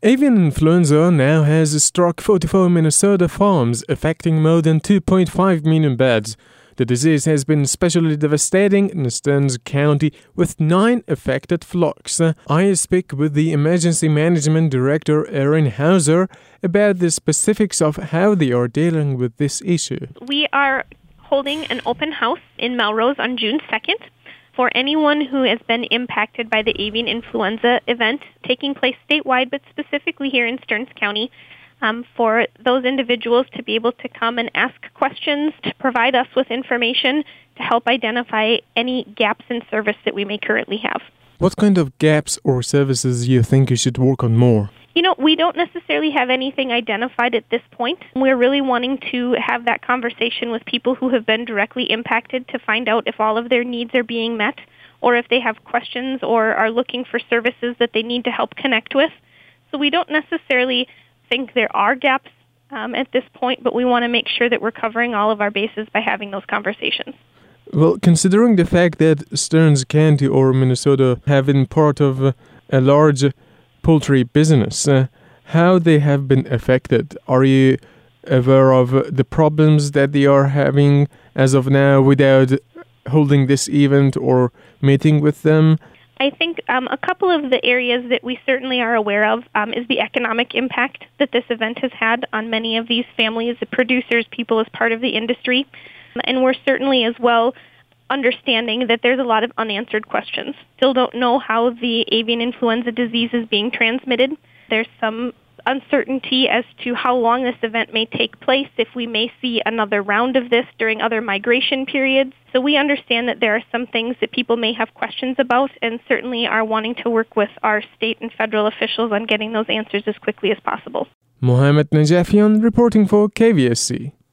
Avian influenza now has struck 44 Minnesota farms, affecting more than 2.5 million birds. The disease has been especially devastating in Stearns County, with 9 affected flocks. I speak with the Emergency Management Director, Erin Hauser, about the specifics of how they are dealing with this issue. We are holding an open house in Melrose on June 2nd. For anyone who has been impacted by the avian influenza event taking place statewide, but specifically here in Stearns County, for those individuals to be able to come and ask questions, to provide us with information, to help identify any gaps in service that we may currently have. What kind of gaps or services do you think you should work on more? We don't necessarily have anything identified at this point. We're really wanting to have that conversation with people who have been directly impacted to find out if all of their needs are being met, or if they have questions or are looking for services that they need to help connect with. So we don't necessarily think there are gaps at this point, but we want to make sure that we're covering all of our bases by having those conversations. Well, considering the fact that Stearns County or Minnesota have been part of a large poultry business, how they have been affected? Are you aware of the problems that they are having as of now without holding this event or meeting with them? I think a couple of the areas that we certainly are aware of is the economic impact that this event has had on many of these families, the producers, people as part of the industry. And we're certainly as well understanding that there's a lot of unanswered questions. Still don't know how the avian influenza disease is being transmitted. There's some uncertainty as to how long this event may take place, if we may see another round of this during other migration periods. So we understand that there are some things that people may have questions about, and certainly are wanting to work with our state and federal officials on getting those answers as quickly as possible. Mohammed Najafian reporting for KVSC.